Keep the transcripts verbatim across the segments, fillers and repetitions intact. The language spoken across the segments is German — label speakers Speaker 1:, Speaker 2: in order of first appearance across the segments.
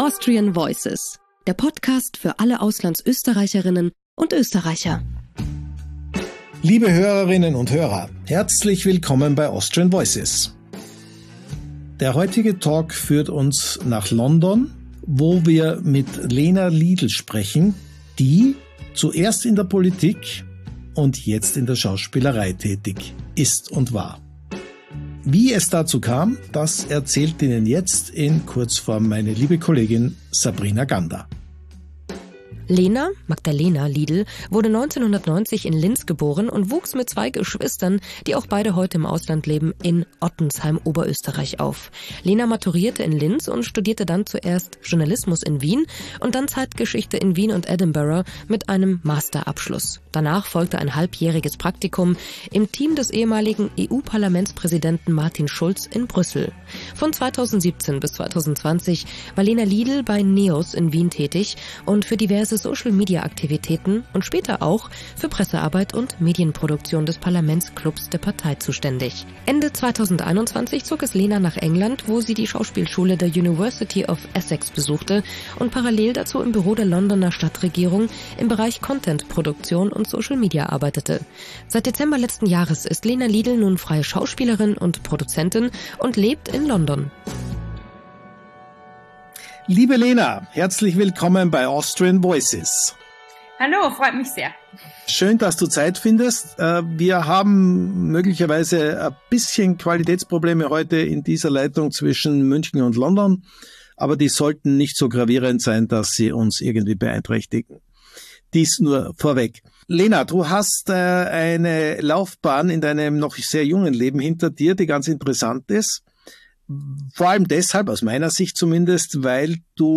Speaker 1: Austrian Voices, der Podcast für alle Auslandsösterreicherinnen und Österreicher.
Speaker 2: Liebe Hörerinnen und Hörer, herzlich willkommen bei Austrian Voices. Der heutige Talk führt uns nach London, wo wir mit Lena Lidl sprechen, die zuerst in der Politik und jetzt in der Schauspielerei tätig ist und war. Wie es dazu kam, das erzählt Ihnen jetzt in Kurzform meine liebe Kollegin Sabrina Gander.
Speaker 1: Lena, Magdalena Lidl, wurde neunzehnhundertneunzig in Linz geboren und wuchs mit zwei Geschwistern, die auch beide heute im Ausland leben, in Ottensheim, Oberösterreich auf. Lena maturierte in Linz und studierte dann zuerst Journalismus in Wien und dann Zeitgeschichte in Wien und Edinburgh mit einem Masterabschluss. Danach folgte ein halbjähriges Praktikum im Team des ehemaligen E U-Parlamentspräsidenten Martin Schulz in Brüssel. Von zweitausendsiebzehn bis zweitausendzwanzig war Lena Lidl bei NEOS in Wien tätig und für diverse Social-Media-Aktivitäten und später auch für Pressearbeit und Medienproduktion des Parlamentsclubs der Partei zuständig. Ende zweitausendeinundzwanzig zog es Lena nach England, wo sie die Schauspielschule der University of Essex besuchte und parallel dazu im Büro der Londoner Stadtregierung im Bereich Content-Produktion und Social-Media arbeitete. Seit Dezember letzten Jahres ist Lena Lidl nun freie Schauspielerin und Produzentin und lebt in London.
Speaker 2: Liebe Lena, herzlich willkommen bei Austrian Voices.
Speaker 3: Hallo, freut mich sehr.
Speaker 2: Schön, dass du Zeit findest. Wir haben möglicherweise ein bisschen Qualitätsprobleme heute in dieser Leitung zwischen München und London, aber die sollten nicht so gravierend sein, dass sie uns irgendwie beeinträchtigen. Dies nur vorweg. Lena, du hast eine Laufbahn in deinem noch sehr jungen Leben hinter dir, die ganz interessant ist. Vor allem deshalb, aus meiner Sicht zumindest, weil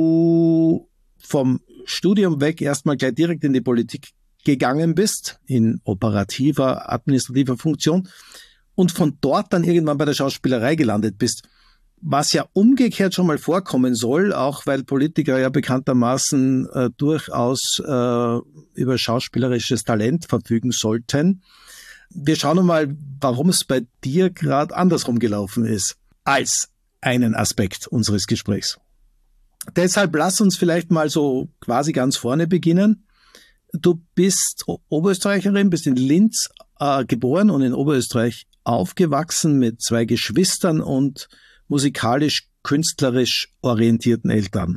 Speaker 2: du vom Studium weg erstmal gleich direkt in die Politik gegangen bist, in operativer, administrativer Funktion und von dort dann irgendwann bei der Schauspielerei gelandet bist. Was ja umgekehrt schon mal vorkommen soll, auch weil Politiker ja bekanntermaßen äh, durchaus äh, über schauspielerisches Talent verfügen sollten. Wir schauen mal, warum es bei dir gerade andersrum gelaufen ist, als einen Aspekt unseres Gesprächs. Deshalb lass uns vielleicht mal so quasi ganz vorne beginnen. Du bist Oberösterreicherin, bist in Linz äh, geboren und in Oberösterreich aufgewachsen mit zwei Geschwistern und musikalisch-künstlerisch orientierten Eltern.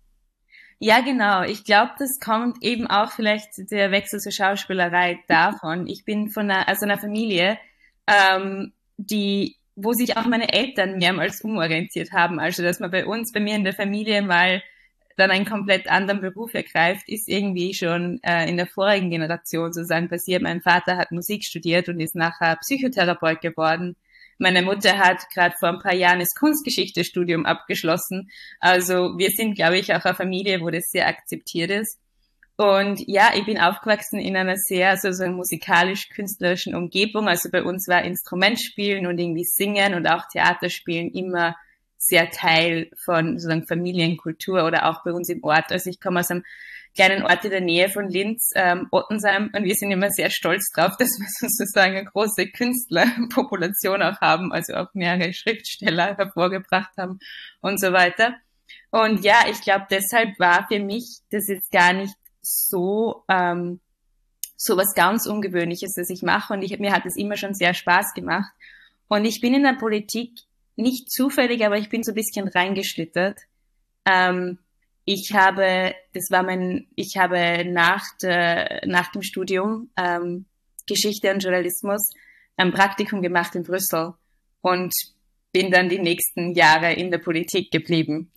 Speaker 3: Ja, genau. Ich glaube, das kommt eben auch vielleicht der Wechsel zur Schauspielerei davon. Ich bin von einer, also einer Familie, ähm, die wo sich auch meine Eltern mehrmals umorientiert haben. Also, dass man bei uns, bei mir in der Familie mal dann einen komplett anderen Beruf ergreift, ist irgendwie schon äh, in der vorigen Generation sozusagen passiert. Mein Vater hat Musik studiert und ist nachher Psychotherapeut geworden. Meine Mutter hat gerade vor ein paar Jahren das Kunstgeschichte-Studium abgeschlossen. Also wir sind, glaube ich, auch eine Familie, wo das sehr akzeptiert ist. Und ja, ich bin aufgewachsen in einer sehr sozusagen musikalisch-künstlerischen Umgebung. Also bei uns war Instrumentspielen und irgendwie Singen und auch Theaterspielen immer sehr Teil von sozusagen Familienkultur oder auch bei uns im Ort. Also ich komme aus einem kleinen Ort in der Nähe von Linz, ähm, Ottensheim, und wir sind immer sehr stolz drauf, dass wir sozusagen eine große Künstlerpopulation auch haben, also auch mehrere Schriftsteller hervorgebracht haben und so weiter. Und ja, ich glaube, deshalb war für mich das jetzt gar nicht so ähm, so was ganz Ungewöhnliches, das ich mache, und ich, mir hat es immer schon sehr Spaß gemacht. Und ich bin in der Politik nicht zufällig, aber ich bin so ein bisschen reingeschlittert. Ähm, ich habe, das war mein, ich habe nach der, nach dem Studium ähm, Geschichte und Journalismus ein Praktikum gemacht in Brüssel und bin dann die nächsten Jahre in der Politik geblieben.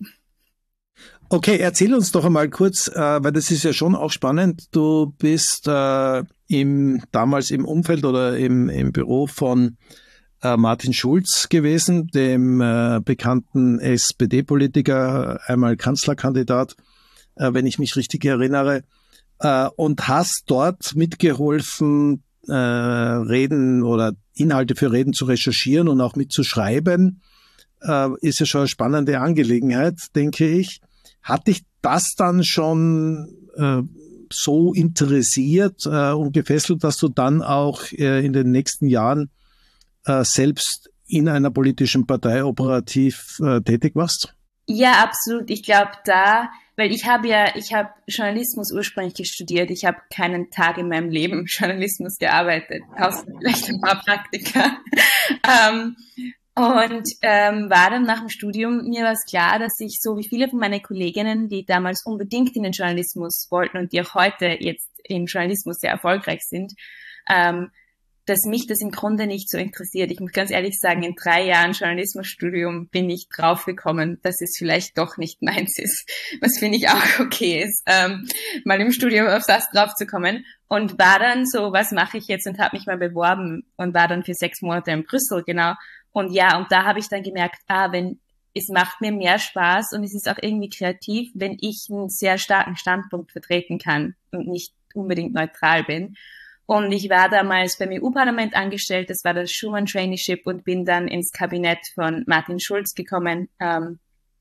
Speaker 2: Okay, erzähl uns doch einmal kurz, äh, weil das ist ja schon auch spannend. Du bist äh, im damals im Umfeld oder im, im Büro von äh, Martin Schulz gewesen, dem äh, bekannten S P D-Politiker, einmal Kanzlerkandidat, äh, wenn ich mich richtig erinnere, äh, und hast dort mitgeholfen, äh, Reden oder Inhalte für Reden zu recherchieren und auch mitzuschreiben. Äh, ist ja schon eine spannende Angelegenheit, denke ich. Hat dich das dann schon äh, so interessiert äh, und gefesselt, dass du dann auch äh, in den nächsten Jahren äh, selbst in einer politischen Partei operativ äh, tätig warst?
Speaker 3: Ja, absolut. Ich glaube da, weil ich habe ja, ich habe Journalismus ursprünglich studiert. Ich habe keinen Tag in meinem Leben Journalismus gearbeitet, außer vielleicht ein paar Praktika. ähm, und ähm, war dann nach dem Studium, mir war es klar, dass ich so wie viele von meinen Kolleginnen, die damals unbedingt in den Journalismus wollten und die auch heute jetzt im Journalismus sehr erfolgreich sind, ähm, dass mich das im Grunde nicht so interessiert. Ich muss ganz ehrlich sagen, in drei Jahren Journalismusstudium bin ich draufgekommen, dass es vielleicht doch nicht meins ist, was finde ich auch okay ist, ähm, mal im Studium auf das draufzukommen. Und war dann so, was mache ich jetzt, und habe mich mal beworben und war dann für sechs Monate in Brüssel, genau. Und ja, und da habe ich dann gemerkt, ah, wenn es macht mir mehr Spaß und es ist auch irgendwie kreativ, wenn ich einen sehr starken Standpunkt vertreten kann und nicht unbedingt neutral bin. Und ich war damals beim E U-Parlament angestellt, das war das Schuman Traineeship, und bin dann ins Kabinett von Martin Schulz gekommen, ähm,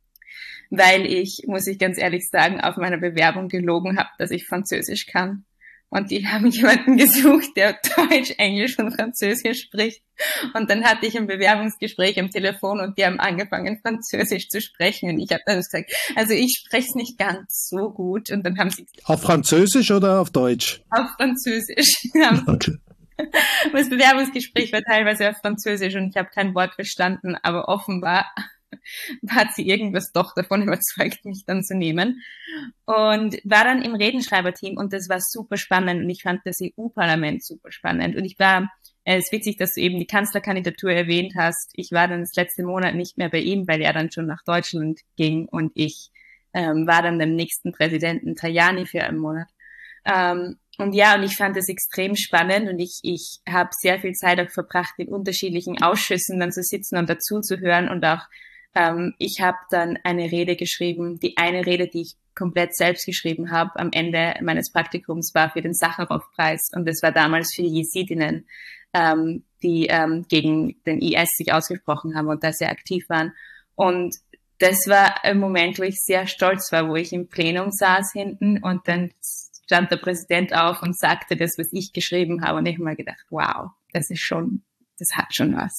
Speaker 3: weil ich, muss ich ganz ehrlich sagen, auf meiner Bewerbung gelogen habe, dass ich Französisch kann. Und die haben jemanden gesucht, der Deutsch, Englisch und Französisch spricht. Und dann hatte ich ein Bewerbungsgespräch am Telefon und die haben angefangen, Französisch zu sprechen. Und ich habe dann gesagt, also ich spreche es nicht ganz so gut. Und dann haben sie...
Speaker 2: Auf Französisch oder auf Deutsch?
Speaker 3: Auf Französisch.
Speaker 2: Okay.
Speaker 3: Das Bewerbungsgespräch war teilweise auf Französisch und ich habe kein Wort verstanden, aber offenbar hat sie irgendwas doch davon überzeugt, mich dann zu nehmen. Und war dann im Redenschreiberteam und das war super spannend und ich fand das E U-Parlament super spannend. Und ich war, es ist witzig, dass du eben die Kanzlerkandidatur erwähnt hast. Ich war dann das letzte Monat nicht mehr bei ihm, weil er dann schon nach Deutschland ging und ich ähm, war dann dem nächsten Präsidenten Tajani für einen Monat. Ähm, und ja, und ich fand das extrem spannend und ich, ich habe sehr viel Zeit auch verbracht, in unterschiedlichen Ausschüssen dann zu sitzen und dazu zu hören und auch Ähm, ich habe dann eine Rede geschrieben, die eine Rede, die ich komplett selbst geschrieben habe, am Ende meines Praktikums war für den Sacharow-Preis und das war damals für die Jesidinnen, ähm, die ähm, gegen den I S sich ausgesprochen haben und da sehr aktiv waren. Und das war ein Moment, wo ich sehr stolz war, wo ich im Plenum saß hinten und dann stand der Präsident auf und sagte das, was ich geschrieben habe, und ich habe mir gedacht, wow, das ist schon, das hat schon was.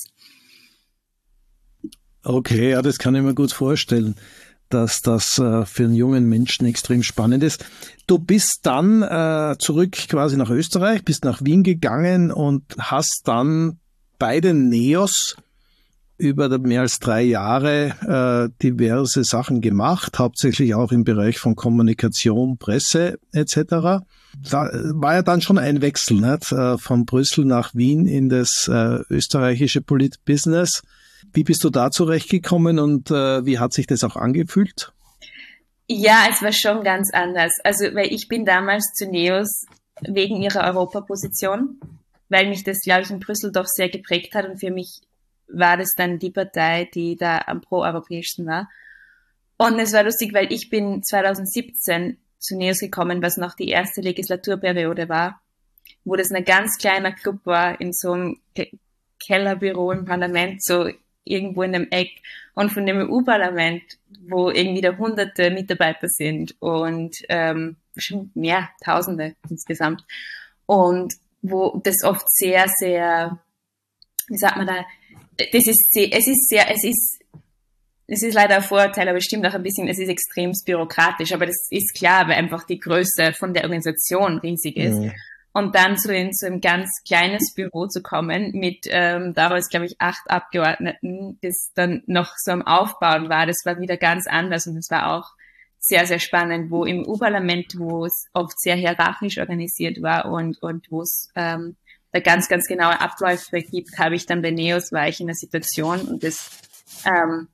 Speaker 2: Okay, ja, das kann ich mir gut vorstellen, dass das äh, für einen jungen Menschen extrem spannend ist. Du bist dann äh, zurück quasi nach Österreich, bist nach Wien gegangen und hast dann bei den NEOS über mehr als drei Jahre äh, diverse Sachen gemacht, hauptsächlich auch im Bereich von Kommunikation, Presse et cetera. Da war ja dann schon ein Wechsel, nicht? Äh, von Brüssel nach Wien in das äh, österreichische Politbusiness. Wie bist du da zurechtgekommen und äh, wie hat sich das auch angefühlt?
Speaker 3: Ja, es war schon ganz anders. Also, weil ich bin damals zu NEOS wegen ihrer Europaposition, weil mich das, glaube ich, in Brüssel doch sehr geprägt hat und für mich war das dann die Partei, die da am pro-europäischsten war. Und es war lustig, weil ich bin zwanzig siebzehn zu NEOS gekommen, was noch die erste Legislaturperiode war, wo das ein ganz kleiner Club war in so einem Kellerbüro im Parlament, so irgendwo in einem Eck, und von dem E U-Parlament, wo irgendwie da hunderte Mitarbeiter sind und ähm, schon mehr, Tausende insgesamt, und wo das oft sehr, sehr, wie sagt man da, das ist sehr, es ist sehr, es ist, es ist leider ein Vorurteil, aber es stimmt auch ein bisschen, es ist extrem bürokratisch, aber das ist klar, weil einfach die Größe von der Organisation riesig ist. Ja. Und dann so in so ein ganz kleines Büro zu kommen mit ähm, damals, glaube ich, acht Abgeordneten, das dann noch so am Aufbauen war, das war wieder ganz anders und das war auch sehr, sehr spannend, wo im E U-Parlament, wo es oft sehr hierarchisch organisiert war und und wo es ähm, da ganz, ganz genaue Abläufe gibt, habe ich dann bei NEOS, war ich in einer Situation und das, ähm,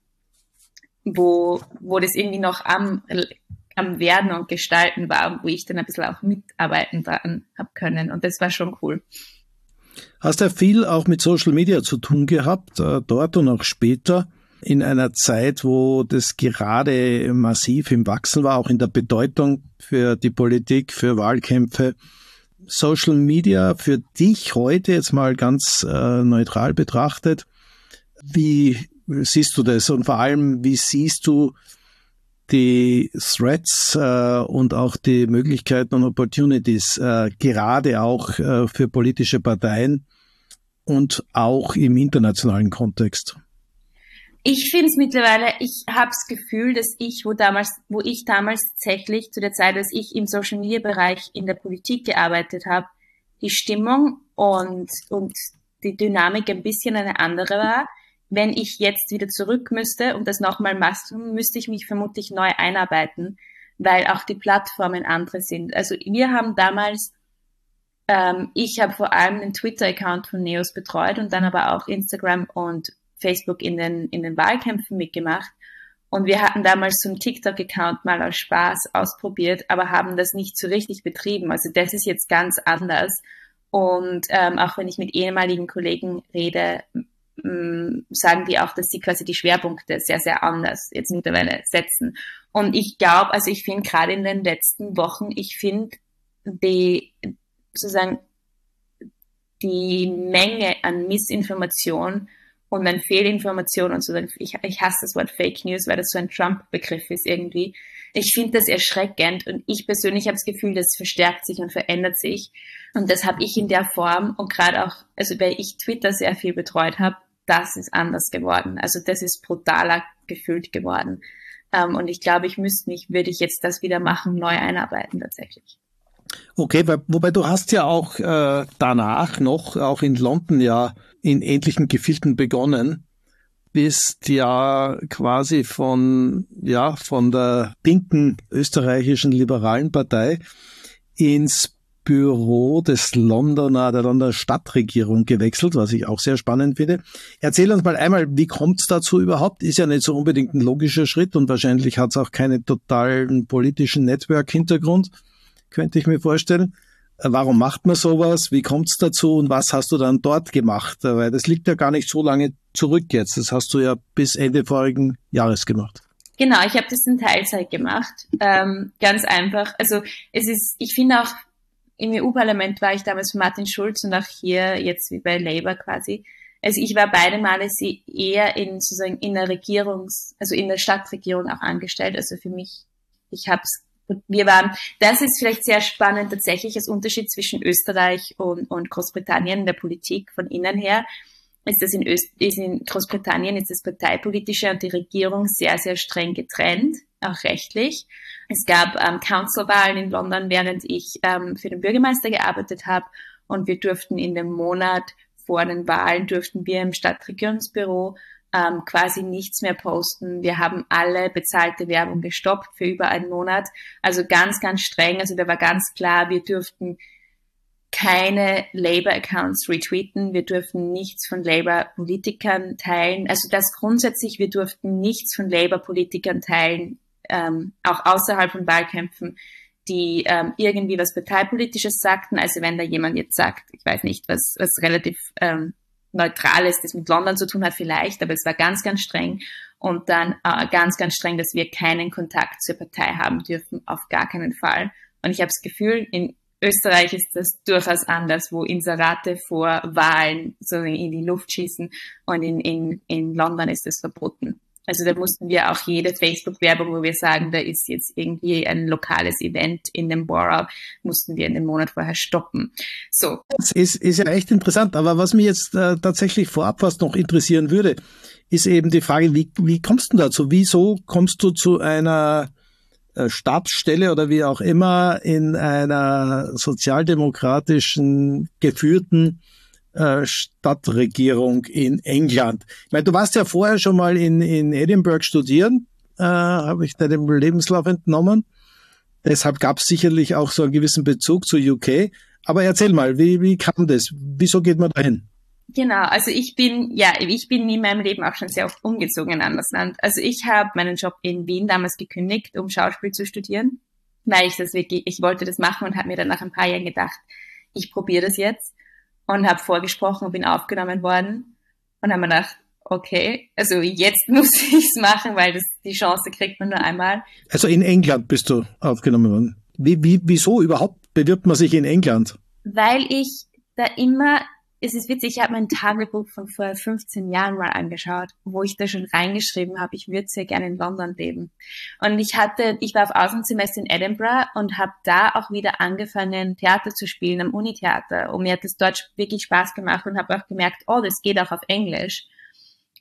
Speaker 3: wo wo das irgendwie noch am am Werden und Gestalten war, wo ich dann ein bisschen auch mitarbeiten habe können. Und das war schon cool.
Speaker 2: Hast ja viel auch mit Social Media zu tun gehabt, äh, dort und auch später, in einer Zeit, wo das gerade massiv im Wachsen war, auch in der Bedeutung für die Politik, für Wahlkämpfe. Social Media für dich heute jetzt mal ganz äh, neutral betrachtet, wie siehst du das? Und vor allem, wie siehst du die Threats äh, und auch die Möglichkeiten und Opportunities, äh, gerade auch äh, für politische Parteien und auch im internationalen Kontext?
Speaker 3: Ich finde es mittlerweile, ich habe das Gefühl, dass ich, wo damals, wo ich damals tatsächlich zu der Zeit, als ich im Social Media Bereich in der Politik gearbeitet habe, die Stimmung und und die Dynamik ein bisschen eine andere war. Wenn ich jetzt wieder zurück müsste und das nochmal machen, müsste ich mich vermutlich neu einarbeiten, weil auch die Plattformen andere sind. Also wir haben damals, ähm, ich habe vor allem den Twitter-Account von Neos betreut und dann aber auch Instagram und Facebook in den, in den Wahlkämpfen mitgemacht. Und wir hatten damals so einen TikTok-Account mal aus Spaß ausprobiert, aber haben das nicht so richtig betrieben. Also das ist jetzt ganz anders. Und ähm, auch wenn ich mit ehemaligen Kollegen rede, m, sagen die auch, dass sie quasi die Schwerpunkte sehr, sehr anders jetzt mittlerweile setzen. Und ich glaube, also ich finde gerade in den letzten Wochen, ich finde die sozusagen die Menge an Missinformation und an Fehlinformation und so, ich, ich hasse das Wort Fake News, weil das so ein Trump-Begriff ist irgendwie. Ich finde das erschreckend und ich persönlich habe das Gefühl, das verstärkt sich und verändert sich. Und das habe ich in der Form und gerade auch, also weil ich Twitter sehr viel betreut habe, das ist anders geworden. Also das ist brutaler gefühlt geworden. Um, und ich glaube, ich müsste mich, würde ich jetzt das wieder machen, neu einarbeiten tatsächlich.
Speaker 2: Okay, weil, wobei du hast ja auch äh, danach noch, auch in London ja in ähnlichen Gefilden begonnen, bist ja quasi von, ja, von der linken österreichischen liberalen Partei ins Büro des Londoner, der Londoner Stadtregierung gewechselt, was ich auch sehr spannend finde. Erzähl uns mal einmal, wie kommt es dazu überhaupt? Ist ja nicht so unbedingt ein logischer Schritt und wahrscheinlich hat es auch keinen totalen politischen Network-Hintergrund, könnte ich mir vorstellen. Warum macht man sowas? Wie kommt es dazu und was hast du dann dort gemacht? Weil das liegt ja gar nicht so lange zurück jetzt. Das hast du ja bis Ende vorigen Jahres gemacht.
Speaker 3: Genau, ich habe das in Teilzeit gemacht. Ähm, ganz einfach. Also es ist, ich finde auch, im E U-Parlament war ich damals für Martin Schulz und auch hier jetzt wie bei Labour quasi. Also ich war beide Male eher in sozusagen in der Regierungs-, also in der Stadtregierung auch angestellt. Also für mich, ich habe es, wir waren, das ist vielleicht sehr spannend tatsächlich, als Unterschied zwischen Österreich und, und Großbritannien in der Politik von innen her. Ist das in, Öst, ist in Großbritannien ist das Parteipolitische und die Regierung sehr, sehr streng getrennt, auch rechtlich. Es gab ähm, Councilwahlen in London, während ich ähm, für den Bürgermeister gearbeitet habe und wir durften in dem Monat vor den Wahlen, durften wir im Stadtregierungsbüro ähm, quasi nichts mehr posten. Wir haben alle bezahlte Werbung gestoppt für über einen Monat. Also ganz, ganz streng. Also da war ganz klar, wir durften keine Labour-Accounts retweeten, wir durften nichts von Labour-Politikern teilen, also das grundsätzlich, wir durften nichts von Labour-Politikern teilen, ähm, auch außerhalb von Wahlkämpfen, die ähm, irgendwie was Parteipolitisches sagten, also wenn da jemand jetzt sagt, ich weiß nicht, was, was relativ ähm, Neutrales, das mit London zu tun hat vielleicht, aber es war ganz, ganz streng und dann äh, ganz, ganz streng, dass wir keinen Kontakt zur Partei haben dürfen, auf gar keinen Fall. Und ich habe das Gefühl, in Österreich ist das durchaus anders, wo Inserate vor Wahlen so in die Luft schießen und in, in, in London ist das verboten. Also da mussten wir auch jede Facebook-Werbung, wo wir sagen, da ist jetzt irgendwie ein lokales Event in dem Borough, mussten wir in dem Monat vorher stoppen. So.
Speaker 2: Das ist, ist ja echt interessant, aber was mich jetzt äh, tatsächlich vorab was noch interessieren würde, ist eben die Frage, wie, wie kommst du dazu? Wieso kommst du zu einer Stabsstelle oder wie auch immer in einer sozialdemokratischen geführten äh, Stadtregierung in England? Ich meine, du warst ja vorher schon mal in, in Edinburgh studieren, äh, habe ich deinem Lebenslauf entnommen. Deshalb gab es sicherlich auch so einen gewissen Bezug zu U K. Aber erzähl mal, wie, wie kam das? Wieso geht man dahin?
Speaker 3: Genau, also ich bin, ja, ich bin in meinem Leben auch schon sehr oft umgezogen in ein anderes Land. Also ich habe meinen Job in Wien damals gekündigt, um Schauspiel zu studieren, weil ich das wirklich, ich wollte das machen und habe mir dann nach ein paar Jahren gedacht, ich probiere das jetzt und habe vorgesprochen und bin aufgenommen worden und habe mir gedacht, okay, also jetzt muss ich es machen, weil das, die Chance kriegt man nur einmal.
Speaker 2: Also in England bist du aufgenommen worden. Wie, wie, wieso überhaupt bewirbt man sich in England?
Speaker 3: Weil ich da immer, es ist witzig, ich habe mein Tagebuch von vor fünfzehn Jahren mal angeschaut, wo ich da schon reingeschrieben habe, ich würde sehr gerne in London leben. Und ich hatte, ich war auf Außensemester in Edinburgh und habe da auch wieder angefangen, Theater zu spielen am Unitheater. Und mir hat das dort wirklich Spaß gemacht und habe auch gemerkt, oh, das geht auch auf Englisch.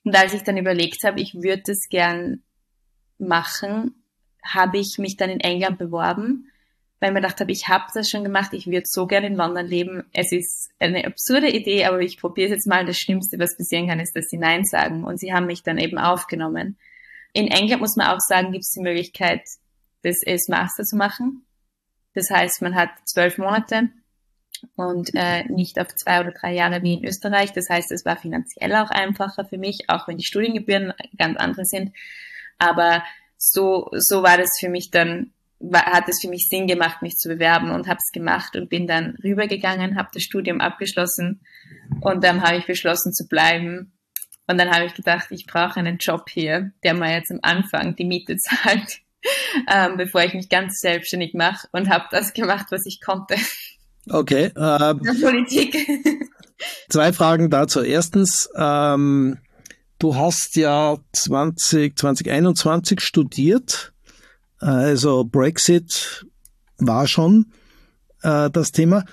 Speaker 3: Und als ich dann überlegt habe, ich würde das gern machen, habe ich mich dann in England beworben, weil ich mir gedacht habe, ich habe das schon gemacht, ich würde so gerne in London leben. Es ist eine absurde Idee, aber ich probiere es jetzt mal. Das Schlimmste, was passieren kann, ist, dass sie Nein sagen. Und sie haben mich dann eben aufgenommen. In England muss man auch sagen, gibt es die Möglichkeit, das als Master zu machen. Das heißt, man hat zwölf Monate und äh, nicht auf zwei oder drei Jahre wie in Österreich. Das heißt, es war finanziell auch einfacher für mich, auch wenn die Studiengebühren ganz andere sind. Aber so so war das für mich dann, war, hat es für mich Sinn gemacht, mich zu bewerben, und habe es gemacht und bin dann rübergegangen, habe das Studium abgeschlossen und dann habe ich beschlossen zu bleiben. Und dann habe ich gedacht, ich brauche einen Job hier, der mir jetzt am Anfang die Miete zahlt, ähm, bevor ich mich ganz selbstständig mache, und habe das gemacht, was ich konnte.
Speaker 2: Okay. Äh,
Speaker 3: Politik.
Speaker 2: Zwei Fragen dazu. Erstens, ähm, du hast ja zwanzig, zwanzig einundzwanzig studiert, also Brexit war schon äh, das Thema.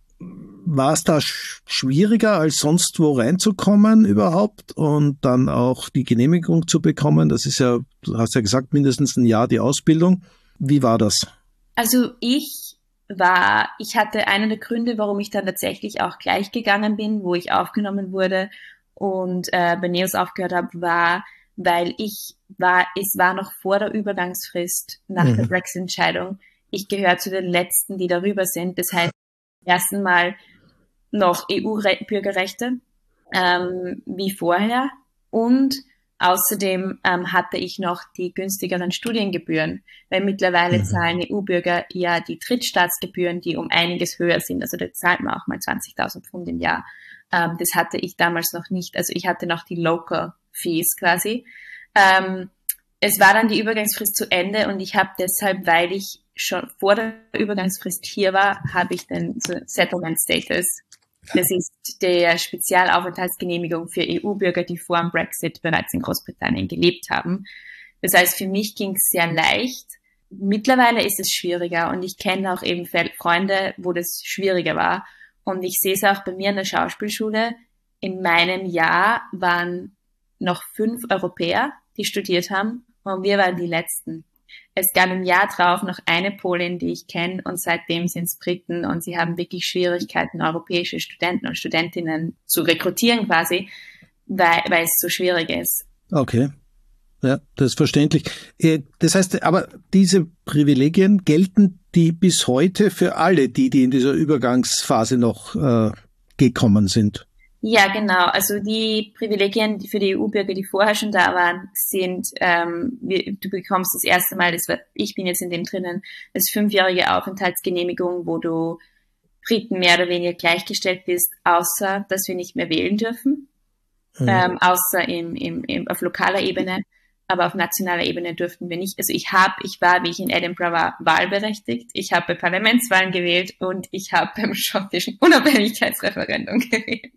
Speaker 2: War es da sch- schwieriger, als sonst wo reinzukommen überhaupt und dann auch die Genehmigung zu bekommen? Das ist ja, du hast ja gesagt, mindestens ein Jahr die Ausbildung. Wie war das?
Speaker 3: Also ich war, ich hatte einen der Gründe, warum ich dann tatsächlich auch gleich gegangen bin, wo ich aufgenommen wurde und äh, bei Neos aufgehört habe, war, weil ich war, es war noch vor der Übergangsfrist nach mhm. der Brexit-Entscheidung. Ich gehöre zu den Letzten, die darüber sind. Das heißt, ersten Mal noch E U-Bürgerrechte ähm, wie vorher, und außerdem ähm, hatte ich noch die günstigeren Studiengebühren, weil mittlerweile mhm. zahlen E U-Bürger ja die Drittstaatsgebühren, die um einiges höher sind. Also da zahlt man auch mal zwanzigtausend Pfund im Jahr. Ähm, das hatte ich damals noch nicht. Also ich hatte noch die Local Fees quasi. Ähm, es war dann die Übergangsfrist zu Ende und ich habe deshalb, weil ich schon vor der Übergangsfrist hier war, habe ich den Settlement Status. Das ist der Spezialaufenthaltsgenehmigung für E U-Bürger, die vor dem Brexit bereits in Großbritannien gelebt haben. Das heißt, für mich ging es sehr leicht. Mittlerweile ist es schwieriger und ich kenne auch eben Freunde, wo das schwieriger war. Und ich sehe es auch bei mir in der Schauspielschule. In meinem Jahr waren noch fünf Europäer, die studiert haben, und wir waren die Letzten. Es gab im Jahr drauf noch eine Polin, die ich kenne, und seitdem sind es Briten, und sie haben wirklich Schwierigkeiten, europäische Studenten und Studentinnen zu rekrutieren quasi, weil, weil es so schwierig ist.
Speaker 2: Okay, ja, das ist verständlich. Das heißt, aber diese Privilegien gelten die bis heute für alle, die, die in dieser Übergangsphase noch äh, gekommen sind?
Speaker 3: Ja, genau. Also die Privilegien für die E U-Bürger, die vorher schon da waren, sind, ähm, wir, du bekommst das erste Mal, das war, ich bin jetzt in dem drinnen, das fünfjährige Aufenthaltsgenehmigung, wo du Briten mehr oder weniger gleichgestellt bist, außer dass wir nicht mehr wählen dürfen, mhm. ähm, außer im, im, im, auf lokaler Ebene, aber auf nationaler Ebene durften wir nicht. Also ich habe, ich war, wie ich in Edinburgh war, wahlberechtigt. Ich habe bei Parlamentswahlen gewählt und ich habe beim schottischen Unabhängigkeitsreferendum gewählt.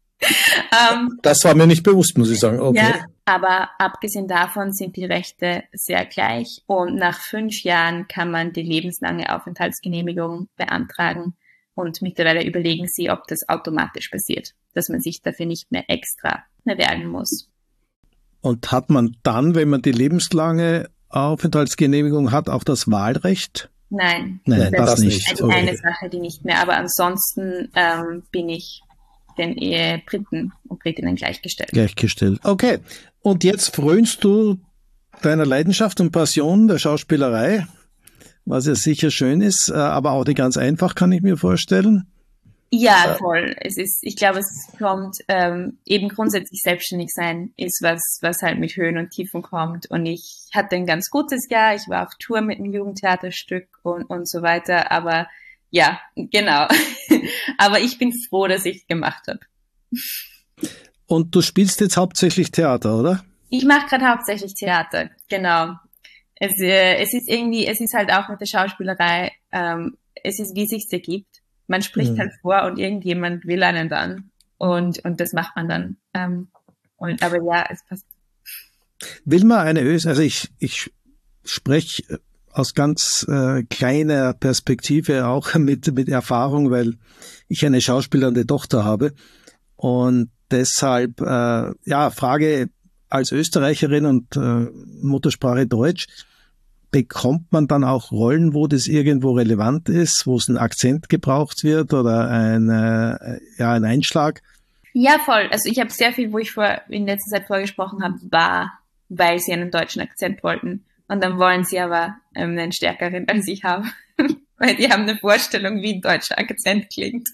Speaker 2: Um, das war mir nicht bewusst, muss ich sagen. Okay.
Speaker 3: Ja, aber abgesehen davon sind die Rechte sehr gleich, und nach fünf Jahren kann man die lebenslange Aufenthaltsgenehmigung beantragen, und mittlerweile überlegen sie, ob das automatisch passiert, dass man sich dafür nicht mehr extra bewerben muss.
Speaker 2: Und hat man dann, wenn man die lebenslange Aufenthaltsgenehmigung hat, auch das Wahlrecht?
Speaker 3: Nein,
Speaker 2: Nein,
Speaker 3: das,
Speaker 2: das
Speaker 3: ist
Speaker 2: nicht.
Speaker 3: eine, eine Sache, die nicht mehr, aber ansonsten ähm, bin ich den Ehe Briten und Britinnen gleichgestellt.
Speaker 2: Gleichgestellt. Okay. Und jetzt frönst du deiner Leidenschaft und Passion der Schauspielerei, was ja sicher schön ist, aber auch nicht ganz einfach, kann ich mir vorstellen.
Speaker 3: Ja, voll. Es ist, ich glaube, es kommt ähm, eben grundsätzlich selbstständig sein ist was, was halt mit Höhen und Tiefen kommt. Und ich hatte ein ganz gutes Jahr. Ich war auf Tour mit einem Jugendtheaterstück und und so weiter. Aber ja, genau. Aber ich bin froh, dass ich es gemacht habe.
Speaker 2: Und du spielst jetzt hauptsächlich Theater, oder?
Speaker 3: Ich mache gerade hauptsächlich Theater, genau. Es, äh, es ist irgendwie, es ist halt auch mit der Schauspielerei, ähm, es ist, wie es sich ergibt. Man spricht mhm. halt vor und irgendjemand will einen dann. Und, und das macht man dann. Ähm, und, aber ja, es passt.
Speaker 2: Will man eine Ös, also ich, ich spreche aus ganz äh, kleiner Perspektive auch mit, mit Erfahrung, weil ich eine schauspielernde Tochter habe. Und deshalb, äh, ja, Frage, als Österreicherin und äh, Muttersprache Deutsch, bekommt man dann auch Rollen, wo das irgendwo relevant ist, wo es ein Akzent gebraucht wird oder ein, äh, ja, ein Einschlag?
Speaker 3: Ja, voll. Also ich habe sehr viel, wo ich vor in letzter Zeit vorgesprochen habe, war, weil sie einen deutschen Akzent wollten. Und dann wollen sie aber ähm, einen stärkeren, als ich habe. Weil die haben eine Vorstellung, wie ein deutscher Akzent klingt.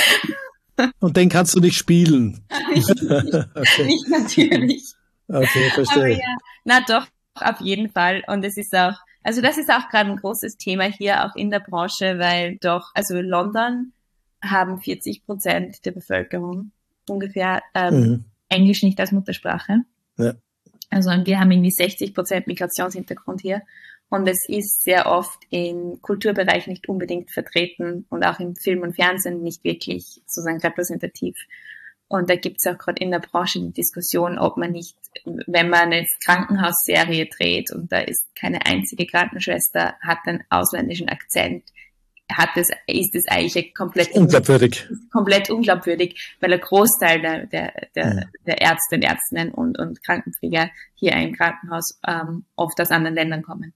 Speaker 2: Und den kannst du nicht spielen?
Speaker 3: nicht, nicht, okay. Nicht natürlich.
Speaker 2: Okay, verstehe.
Speaker 3: Aber ja, na doch, auf jeden Fall. Und es ist auch, also das ist auch gerade ein großes Thema hier auch in der Branche, weil doch, also London haben vierzig Prozent der Bevölkerung ungefähr ähm, mhm. Englisch nicht als Muttersprache.
Speaker 2: Ja.
Speaker 3: Also wir haben irgendwie sechzig Prozent Migrationshintergrund hier. Und es ist sehr oft im Kulturbereich nicht unbedingt vertreten und auch im Film und Fernsehen nicht wirklich sozusagen repräsentativ. Und da gibt es auch gerade in der Branche die Diskussion, ob man nicht, wenn man eine Krankenhausserie dreht und da ist keine einzige Krankenschwester, hat einen ausländischen Akzent, hat es, ist es eigentlich komplett
Speaker 2: unglaubwürdig.
Speaker 3: komplett unglaubwürdig, weil der Großteil der, der, der, ja. der Ärzte und Ärztinnen und, und Krankenpfleger hier im Krankenhaus ähm, oft aus anderen Ländern kommen.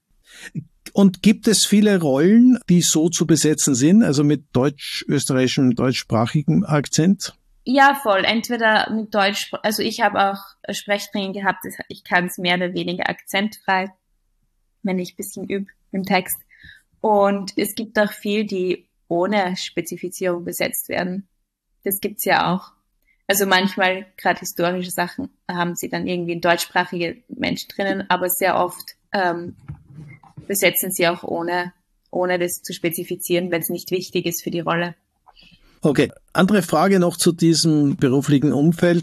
Speaker 2: Und gibt es viele Rollen, die so zu besetzen sind, also mit deutsch-österreichischem, deutschsprachigem Akzent?
Speaker 3: Ja, voll. Entweder mit Deutsch, also ich habe auch Sprechtraining gehabt, ich kann es mehr oder weniger akzentfrei, wenn ich ein bisschen übe im Text. Und es gibt auch viel, die ohne Spezifizierung besetzt werden. Das gibt's ja auch. Also manchmal, gerade historische Sachen, haben sie dann irgendwie deutschsprachige Menschen drinnen, aber sehr oft ähm, besetzen sie auch ohne, ohne das zu spezifizieren, wenn es nicht wichtig ist für die Rolle.
Speaker 2: Okay, andere Frage noch zu diesem beruflichen Umfeld.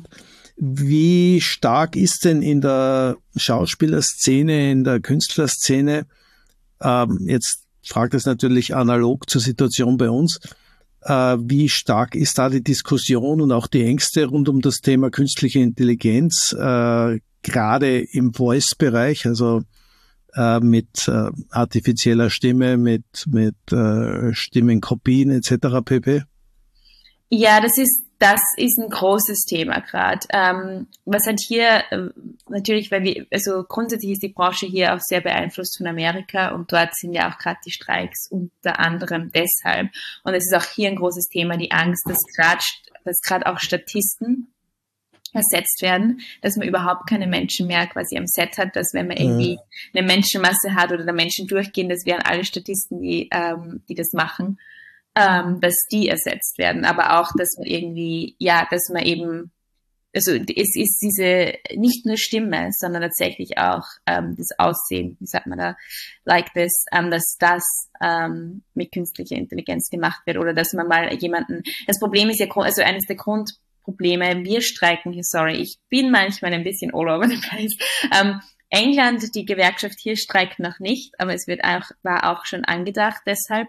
Speaker 2: Wie stark ist denn in der Schauspielerszene, in der Künstlerszene, ähm, jetzt fragt es natürlich analog zur Situation bei uns, äh, wie stark ist da die Diskussion und auch die Ängste rund um das Thema künstliche Intelligenz, äh, gerade im Voice-Bereich, also äh, mit äh, artifizieller Stimme, mit, mit äh, Stimmenkopien et cetera pp.?
Speaker 3: Ja, das ist das ist ein großes Thema gerade. Ähm, was halt hier äh, natürlich, weil wir, also grundsätzlich ist die Branche hier auch sehr beeinflusst von Amerika und dort sind ja auch gerade die Streiks unter anderem deshalb. Und es ist auch hier ein großes Thema, die Angst, dass gerade dass gerade auch Statisten ersetzt werden, dass man überhaupt keine Menschen mehr quasi am Set hat, dass wenn man irgendwie eine Menschenmasse hat oder da Menschen durchgehen, das wären alle Statisten, die ähm, die das machen. Ähm, dass die ersetzt werden, aber auch, dass man irgendwie, ja, dass man eben, also es ist diese, nicht nur Stimme, sondern tatsächlich auch ähm, das Aussehen, wie sagt man da, like this, ähm, dass das ähm, mit künstlicher Intelligenz gemacht wird oder dass man mal jemanden, das Problem ist ja, also eines der Grundprobleme, wir streiken hier, sorry, ich bin manchmal ein bisschen all over the place, ähm, England, die Gewerkschaft hier streikt noch nicht, aber es wird auch, war auch schon angedacht deshalb,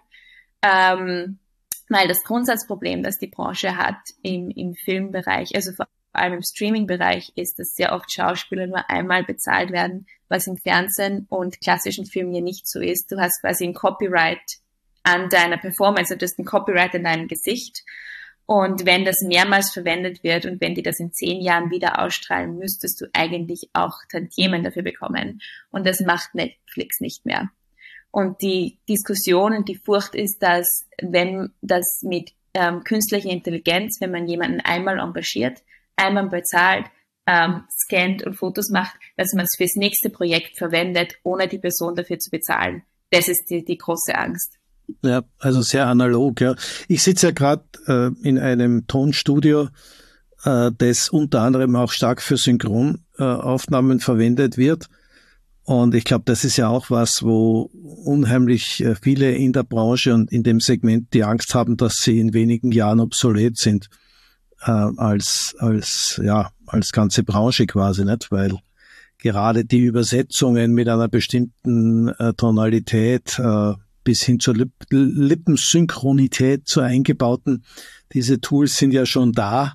Speaker 3: Ähm, weil das Grundsatzproblem, das die Branche hat im, im Filmbereich, also vor allem im Streaming-Bereich, ist, dass sehr oft Schauspieler nur einmal bezahlt werden, was im Fernsehen und klassischen Filmen ja nicht so ist. Du hast quasi ein Copyright an deiner Performance, du hast ein Copyright an deinem Gesicht. Und wenn das mehrmals verwendet wird und wenn die das in zehn Jahren wieder ausstrahlen, müsstest du eigentlich auch Tantiemen dafür bekommen. Und das macht Netflix nicht mehr. Und die Diskussion und die Furcht ist, dass wenn das mit ähm, künstlicher Intelligenz, wenn man jemanden einmal engagiert, einmal bezahlt, ähm, scannt und Fotos macht, dass man es fürs nächste Projekt verwendet, ohne die Person dafür zu bezahlen. Das ist die, die große Angst.
Speaker 2: Ja, also sehr analog. Ja, ich sitze ja gerade äh, in einem Tonstudio, äh, das unter anderem auch stark für Synchronaufnahmen äh, verwendet wird. Und ich glaube, das ist ja auch was, wo unheimlich viele in der Branche und in dem Segment die Angst haben, dass sie in wenigen Jahren obsolet sind, äh, als, als, ja, als ganze Branche quasi, nicht? Weil gerade die Übersetzungen mit einer bestimmten äh, Tonalität, äh, bis hin zur Lipp- Lippensynchronität, zur eingebauten, diese Tools sind ja schon da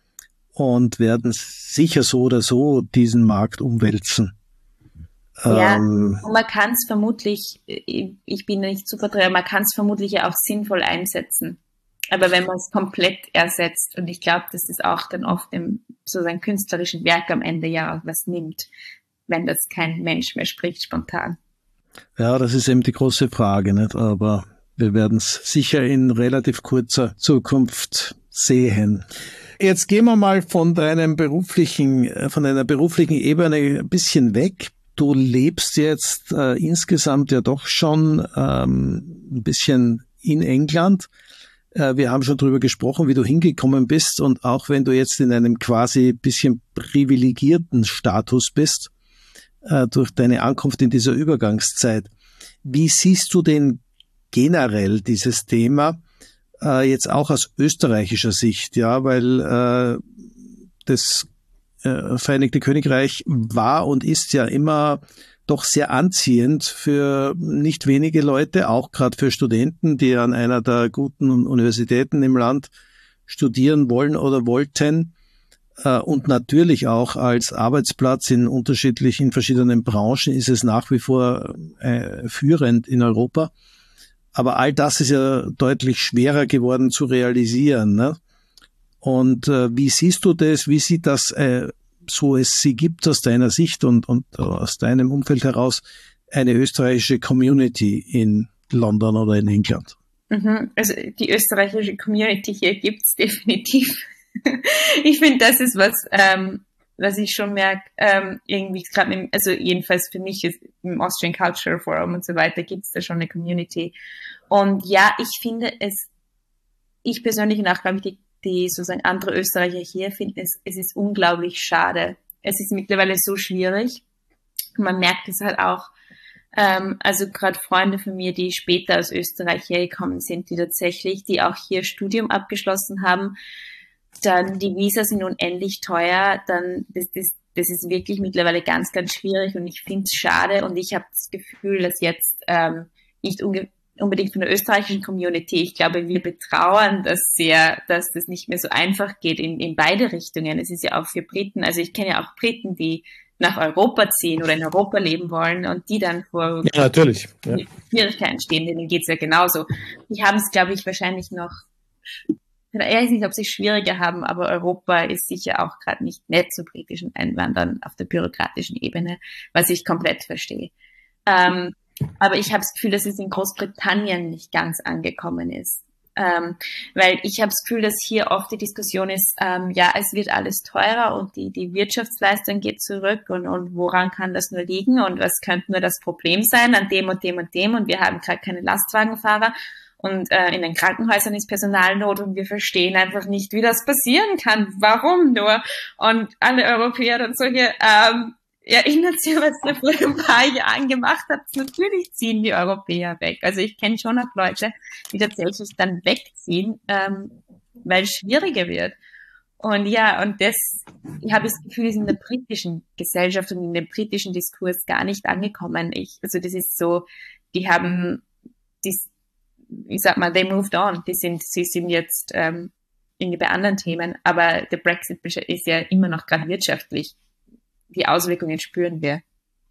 Speaker 2: und werden sicher so oder so diesen Markt umwälzen.
Speaker 3: Ja, und man kann es vermutlich, ich bin nicht super drin, man kann es vermutlich ja auch sinnvoll einsetzen. Aber wenn man es komplett ersetzt, und ich glaube, dass das auch dann oft im so sein künstlerischen Werk am Ende ja auch was nimmt, wenn das kein Mensch mehr spricht spontan.
Speaker 2: Ja, das ist eben die große Frage, nicht? Aber wir werden es sicher in relativ kurzer Zukunft sehen. Jetzt gehen wir mal von deinem beruflichen, von deiner beruflichen Ebene ein bisschen weg. Du lebst jetzt äh, insgesamt ja doch schon ähm, ein bisschen in England. Äh, wir haben schon drüber gesprochen, wie du hingekommen bist, und auch wenn du jetzt in einem quasi bisschen privilegierten Status bist, äh, durch deine Ankunft in dieser Übergangszeit. Wie siehst du denn generell dieses Thema äh, jetzt auch aus österreichischer Sicht? Ja, weil äh, das äh, Vereinigte Königreich war und ist ja immer doch sehr anziehend für nicht wenige Leute, auch gerade für Studenten, die an einer der guten Universitäten im Land studieren wollen oder wollten, äh, und natürlich auch als Arbeitsplatz in unterschiedlichen, verschiedenen Branchen ist es nach wie vor äh, führend in Europa. Aber all das ist ja deutlich schwerer geworden zu realisieren, ne? Und äh, wie siehst du das? Wie sieht das, äh, so es sie gibt aus deiner Sicht und, und aus deinem Umfeld heraus, eine österreichische Community in London oder in England?
Speaker 3: Mhm. Also die österreichische Community hier gibt's definitiv. Ich finde, das ist was, ähm, was ich schon merke, ähm, irgendwie gerade, also jedenfalls für mich ist im Austrian Culture Forum und so weiter gibt's da schon eine Community. Und ja, ich finde es, ich persönlich und auch, glaube ich, die die sozusagen andere Österreicher hier finden, es, es ist unglaublich schade. Es ist mittlerweile so schwierig. Man merkt es halt auch, ähm, also gerade Freunde von mir, die später aus Österreich hergekommen sind, die tatsächlich, die auch hier Studium abgeschlossen haben, dann die Visa sind unendlich teuer, dann das, das, das ist wirklich mittlerweile ganz, ganz schwierig, und ich finde es schade, und ich habe das Gefühl, dass jetzt ähm, nicht unge- unbedingt von der österreichischen Community. Ich glaube, wir betrauern das sehr, dass das nicht mehr so einfach geht in, in beide Richtungen. Es ist ja auch für Briten, also ich kenne ja auch Briten, die nach Europa ziehen oder in Europa leben wollen und die dann vor
Speaker 2: ja, natürlich. Ja.
Speaker 3: Schwierigkeiten stehen, denen geht's ja genauso. Die haben es, glaube ich, wahrscheinlich noch, ich weiß nicht, ob sie es schwieriger haben, aber Europa ist sicher auch gerade nicht nett zu britischen Einwanderern auf der bürokratischen Ebene, was ich komplett verstehe. Ähm, Aber ich habe das Gefühl, dass es in Großbritannien nicht ganz angekommen ist. Ähm, weil ich habe das Gefühl, dass hier oft die Diskussion ist, ähm, ja, es wird alles teurer und die, die Wirtschaftsleistung geht zurück, und, und woran kann das nur liegen und was könnte nur das Problem sein an dem und dem und dem, und wir haben gerade keine Lastwagenfahrer und äh, in den Krankenhäusern ist Personalnot und wir verstehen einfach nicht, wie das passieren kann. Warum nur? Und alle Europäer dann so hier, ähm, erinnert sich, was ihr vor ein paar Jahren gemacht habt. Natürlich ziehen die Europäer weg. Also ich kenne schon auch Leute, die tatsächlich dann wegziehen, ähm, weil es schwieriger wird. Und ja, und das, ich habe das Gefühl, ist in der britischen Gesellschaft und in dem britischen Diskurs gar nicht angekommen. Ich, also das ist so, die haben, die, ich sag mal, they moved on. Die sind, sie sind jetzt ähm, irgendwie bei anderen Themen, aber der Brexit ist ja immer noch gerade wirtschaftlich. Die Auswirkungen spüren wir.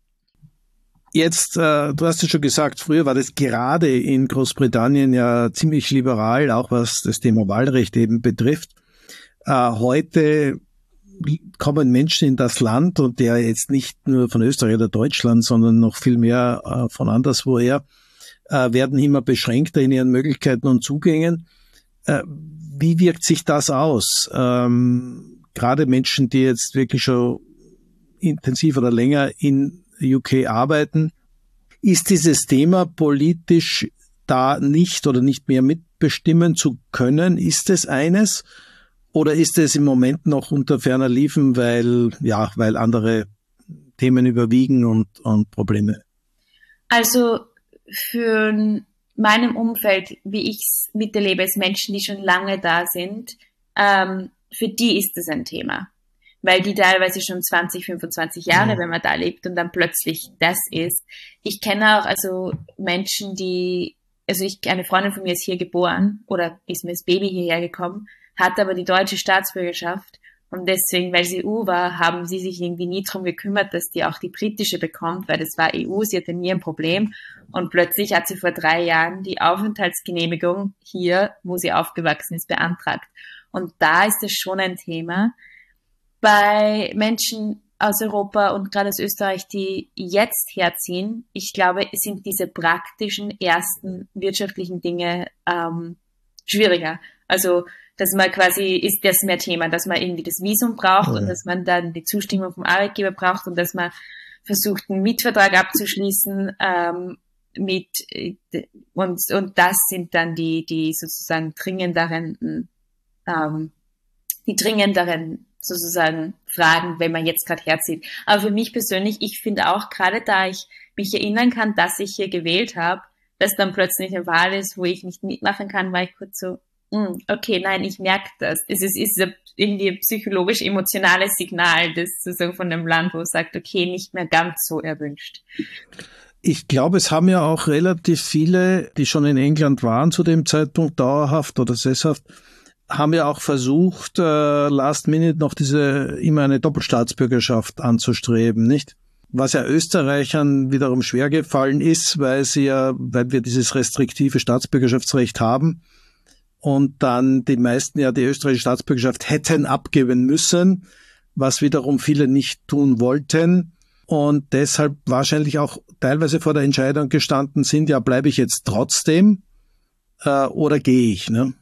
Speaker 2: Jetzt, äh, du hast ja schon gesagt, früher war das gerade in Großbritannien ja ziemlich liberal, auch was das Thema Wahlrecht eben betrifft. Äh, heute kommen Menschen in das Land, und der jetzt nicht nur von Österreich oder Deutschland, sondern noch viel mehr äh, von anderswoher, äh, werden immer beschränkter in ihren Möglichkeiten und Zugängen. Äh, wie wirkt sich das aus? Ähm, gerade Menschen, die jetzt wirklich schon intensiv oder länger in U K arbeiten. Ist dieses Thema politisch da nicht oder nicht mehr mitbestimmen zu können? Ist es eines? Oder ist es im Moment noch unter ferner Liefen, weil, ja, weil andere Themen überwiegen und, und Probleme?
Speaker 3: Also für meinem Umfeld, wie ich es miterlebe, als Menschen, die schon lange da sind, ähm, für die ist es ein Thema. Weil die teilweise schon zwanzig, fünfundzwanzig Jahre, wenn man da lebt und dann plötzlich das ist. Ich kenne auch also Menschen, die, also ich, eine Freundin von mir ist hier geboren oder ist mir als Baby hierher gekommen, hat aber die deutsche Staatsbürgerschaft Und deswegen, weil sie E U war, haben sie sich irgendwie nie drum gekümmert, dass die auch die britische bekommt, weil das war E U, sie hatte nie ein Problem. Und plötzlich hat sie vor drei Jahren die Aufenthaltsgenehmigung hier, wo sie aufgewachsen ist, beantragt. Und da ist es schon ein Thema. Bei Menschen aus Europa und gerade aus Österreich, die jetzt herziehen, ich glaube, sind diese praktischen ersten wirtschaftlichen Dinge ähm, schwieriger. Also, dass man quasi, ist das mehr Thema, dass man irgendwie das Visum braucht
Speaker 2: ja.
Speaker 3: und dass man dann die Zustimmung vom Arbeitgeber braucht und dass man versucht, einen Mietvertrag abzuschließen ähm, mit und und das sind dann die die sozusagen dringenderen ähm, die dringenderen sozusagen Fragen, wenn man jetzt gerade herzieht. Aber für mich persönlich, ich finde auch, gerade da ich mich erinnern kann, dass ich hier gewählt habe, dass dann plötzlich eine Wahl ist, wo ich nicht mitmachen kann, war ich kurz so, mh, okay, nein, ich merke das. Es ist, ist irgendwie ein psychologisch-emotionales Signal, das sozusagen von einem Land, wo es sagt, okay, nicht mehr ganz so erwünscht.
Speaker 2: Ich glaube, es haben ja auch relativ viele, die schon in England waren zu dem Zeitpunkt dauerhaft oder sesshaft, haben ja auch versucht, äh, last minute noch diese, immer eine Doppelstaatsbürgerschaft anzustreben, nicht? Was ja Österreichern wiederum schwer gefallen ist, weil sie ja, weil wir dieses restriktive Staatsbürgerschaftsrecht haben und dann die meisten ja die österreichische Staatsbürgerschaft hätten abgeben müssen, was wiederum viele nicht tun wollten und deshalb wahrscheinlich auch teilweise vor der Entscheidung gestanden sind, ja, bleibe ich jetzt trotzdem äh, oder gehe ich, ne?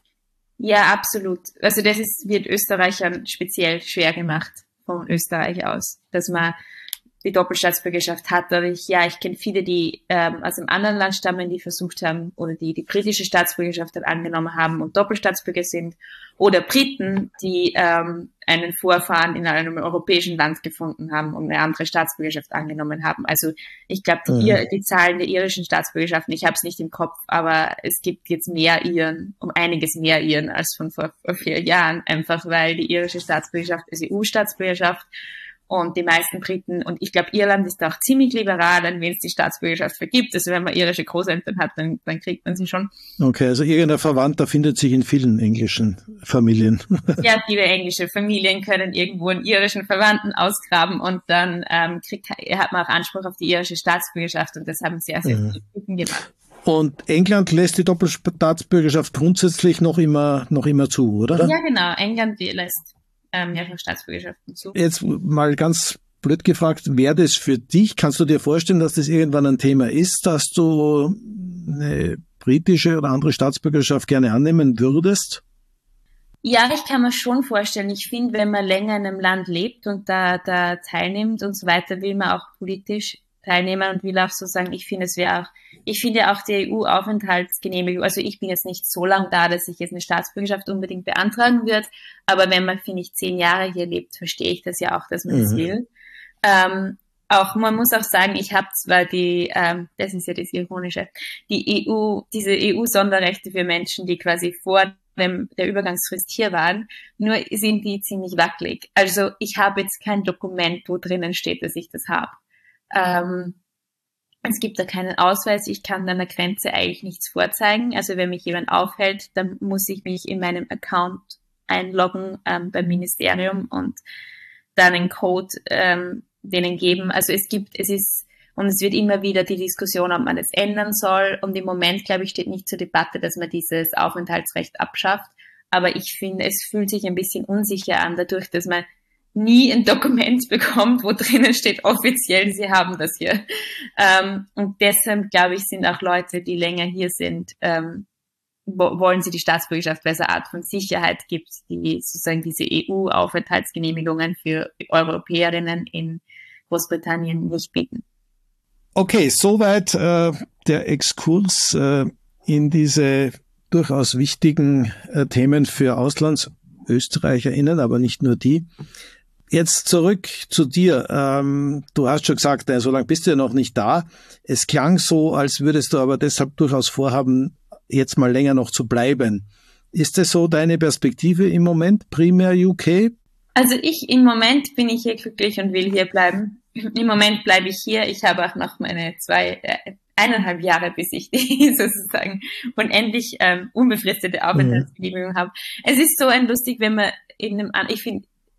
Speaker 3: Ja, absolut. Also das ist, wird Österreichern speziell schwer gemacht von Österreich aus, dass man die Doppelstaatsbürgerschaft hat. Aber ich, ja, ich kenne viele, die ähm, aus einem anderen Land stammen, die versucht haben oder die die britische Staatsbürgerschaft dann angenommen haben und Doppelstaatsbürger sind. Oder Briten, die ähm, einen Vorfahren in einem europäischen Land gefunden haben und eine andere Staatsbürgerschaft angenommen haben. Also ich glaube, die, mhm. die Zahlen der irischen Staatsbürgerschaften, ich habe es nicht im Kopf, aber es gibt jetzt mehr Iren, um einiges mehr Iren als von vor, vor vier Jahren, einfach weil die irische Staatsbürgerschaft ist E U-Staatsbürgerschaft. Und die meisten Briten, und ich glaube, Irland ist auch ziemlich liberal, wenn es die Staatsbürgerschaft vergibt. Also wenn man irische Großeltern hat, dann, dann kriegt man sie schon.
Speaker 2: Okay, also irgendein Verwandter findet sich in vielen englischen Familien.
Speaker 3: Ja, viele englische Familien können irgendwo einen irischen Verwandten ausgraben und dann ähm, kriegt, hat man auch Anspruch auf die irische Staatsbürgerschaft und das haben sehr, sehr viele Briten gemacht.
Speaker 2: Und England lässt die Doppelstaatsbürgerschaft grundsätzlich noch immer, noch immer zu, oder?
Speaker 3: Ja, genau. England lässt mehrere Staatsbürgerschaften zu.
Speaker 2: Jetzt mal ganz blöd gefragt, wäre das für dich, kannst du dir vorstellen, dass das irgendwann ein Thema ist, dass du eine britische oder andere Staatsbürgerschaft gerne annehmen würdest?
Speaker 3: Ja, ich kann mir schon vorstellen. Ich finde, wenn man länger in einem Land lebt und da, da teilnimmt und so weiter, will man auch politisch teilnehmen und will auch so sagen, ich finde, es wäre auch, ich finde auch die E U-Aufenthaltsgenehmigung, also ich bin jetzt nicht so lang da, dass ich jetzt eine Staatsbürgerschaft unbedingt beantragen würde, aber wenn man, finde ich, zehn Jahre hier lebt, verstehe ich das ja auch, dass man mhm. das will. Ähm, auch, man muss auch sagen, ich habe zwar die, ähm, das ist ja das Ironische, die E U, diese E U-Sonderrechte für Menschen, die quasi vor dem, der Übergangsfrist hier waren, nur sind die ziemlich wackelig. Also ich habe jetzt kein Dokument, wo drinnen steht, dass ich das habe. Ähm, es gibt da keinen Ausweis, ich kann an der Grenze eigentlich nichts vorzeigen. Also wenn mich jemand aufhält, dann muss ich mich in meinem Account einloggen ähm, beim Ministerium und dann einen Code ähm, denen geben. Also es gibt, es ist, und es wird immer wieder die Diskussion, ob man das ändern soll. Und im Moment, glaube ich, steht nicht zur Debatte, dass man dieses Aufenthaltsrecht abschafft. Aber ich finde, es fühlt sich ein bisschen unsicher an, dadurch, dass man nie ein Dokument bekommt, wo drinnen steht, offiziell, sie haben das hier. Ähm, und deshalb, glaube ich, sind auch Leute, die länger hier sind, ähm, wo, wollen sie die Staatsbürgerschaft, weil es eine Art von Sicherheit gibt, die sozusagen diese E U-Aufenthaltsgenehmigungen für Europäerinnen in Großbritannien nicht bieten.
Speaker 2: Okay, soweit äh, der Exkurs äh, in diese durchaus wichtigen äh, Themen für AuslandsösterreicherInnen, aber nicht nur die. Jetzt zurück zu dir. Ähm, du hast schon gesagt, äh, so lange bist du ja noch nicht da. Es klang so, als würdest du aber deshalb durchaus vorhaben, jetzt mal länger noch zu bleiben. Ist das so deine Perspektive im Moment, primär U K?
Speaker 3: Also ich, im Moment bin ich hier glücklich und will hier bleiben. Im Moment bleibe ich hier. Ich habe auch noch meine zwei, äh, eineinhalb Jahre, bis ich die sozusagen unendlich ähm, unbefristete Aufenthaltsgenehmigung mhm. habe. Es ist so ein lustig, wenn man in einem, ich finde,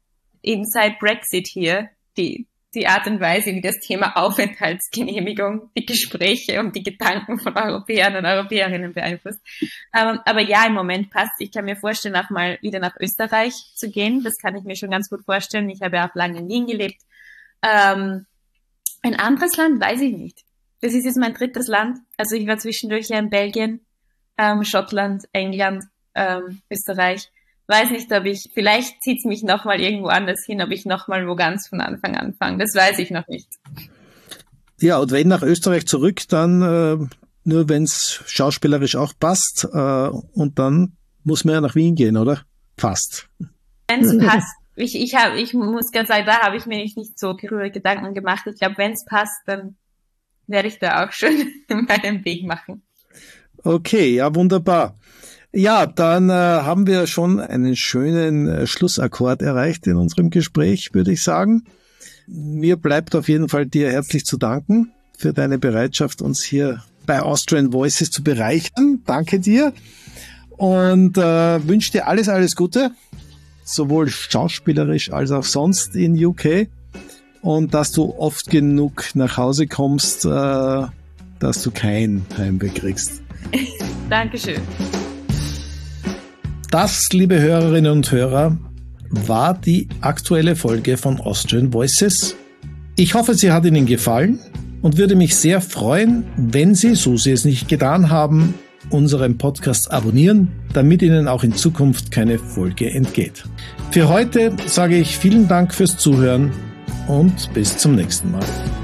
Speaker 3: eben seit Brexit hier, die, die Art und Weise, wie das Thema Aufenthaltsgenehmigung, die Gespräche und die Gedanken von Europäern und Europäerinnen beeinflusst. Aber, aber ja, im Moment passt. Ich kann mir vorstellen, auch mal wieder nach Österreich zu gehen. Das kann ich mir schon ganz gut vorstellen. Ich habe ja auch lange in Wien gelebt. Ähm, ein anderes Land, weiß ich nicht. Das ist jetzt mein drittes Land. Also ich war zwischendurch ja in Belgien, ähm, Schottland, England, ähm, Österreich. Weiß nicht, ob ich, vielleicht zieht es mich nochmal irgendwo anders hin, ob ich nochmal wo ganz von Anfang anfange. Das weiß ich noch nicht.
Speaker 2: Ja, und wenn nach Österreich zurück, dann äh, nur wenn es schauspielerisch auch passt. Äh, und dann muss man ja nach Wien gehen, oder? Fast.
Speaker 3: Wenn es passt. Ich, ich, hab, ich muss ganz sagen, da habe ich mir nicht, nicht so darüber Gedanken gemacht. Ich glaube, wenn es passt, dann werde ich da auch schon meinen Weg machen.
Speaker 2: Okay, ja, wunderbar. Ja, dann äh, haben wir schon einen schönen äh, Schlussakkord erreicht in unserem Gespräch, würde ich sagen. Mir bleibt auf jeden Fall dir herzlich zu danken für deine Bereitschaft, uns hier bei Austrian Voices zu bereichern. Danke dir und äh, wünsche dir alles, alles Gute, sowohl schauspielerisch als auch sonst in U K und dass du oft genug nach Hause kommst, äh, dass du kein Heimweh kriegst.
Speaker 3: Dankeschön.
Speaker 2: Das, liebe Hörerinnen und Hörer, war die aktuelle Folge von Austrian Voices. Ich hoffe, sie hat Ihnen gefallen und würde mich sehr freuen, wenn Sie, so Sie es nicht getan haben, unseren Podcast abonnieren, damit Ihnen auch in Zukunft keine Folge entgeht. Für heute sage ich vielen Dank fürs Zuhören und bis zum nächsten Mal.